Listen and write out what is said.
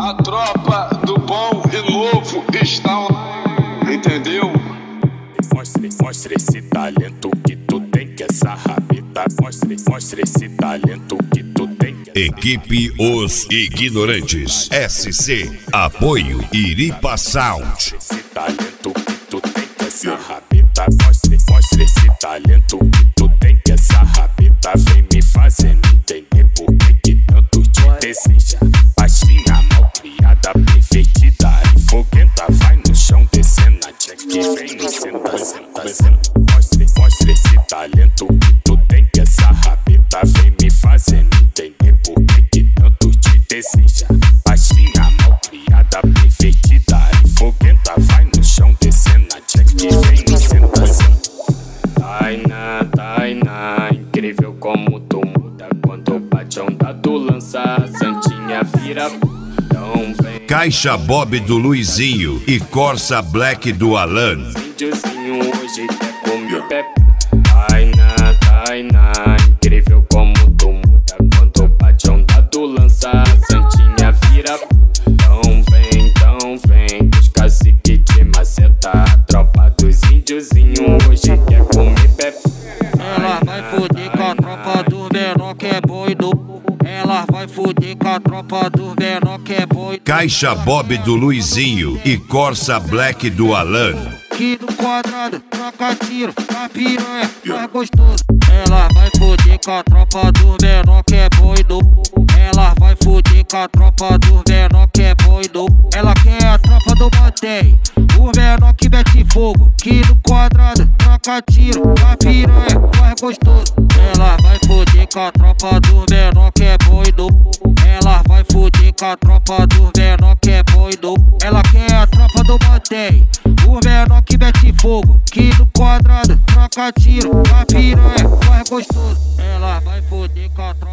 A tropa do bom e novo está online, entendeu? Mostre esse talento que tu tem, que essa rabeta. Mostre esse talento que tu tem. Equipe Os Ignorantes. SC. Apoio Iripa Sound. Esse talento que tu tem, que essa rabeta. Mostre esse talento que tu tem, que essa rabeta. Vem me fazendo entender por que tanto te deseja. Baixinha, mal criada, pervertida e foguenta. Vai no chão descendo a check que vem no senta. Mostre esse talento que tu tem, que essa rabeta. Vem me fazendo entender por que tanto te deseja. Baixinha, mal criada, pervertida e foguenta. Vai no chão descendo a check que vem no senta. Tainá, incrível como tu muda. Quando bate a onda tu lança, a santinha vira. Então vem. Caixa Bob do Luizinho e Corsa Black do Alan. Índiozinho hoje quer comer Pepe. Tainá, incrível como tu muda. Quando bate a onda tu lança, a santinha vira. Então vem, os caciques te maceta. A tropa dos índiozinho hoje quer comer Pepe. Ela vai foder com a tropa do menor que é bom e do. Ela vai foder com a tropa do menor que é bom e do. Caixa Bob do Luizinho e Corsa Black do Alan. Que no quadrado, troca tiro, na piranha, mais gostoso. Ela vai foder com a tropa do menor que é bom e do. Ela vai foder com a tropa do menor que é bom e do. Ela quer a tropa do Mantém, o menor que mete fogo. Que no quadrado, troca tiro, na piranha, mais gostoso. Ela vai foder com a tropa do menor que é bom e do. Ela vai foder com a tropa do menor que é bom e do. Ela quer a tropa do Mantém, o menor que mete fogo. Que no quadrado, troca tiro, na piranha, mais gostoso. Ela vai foder com a tropa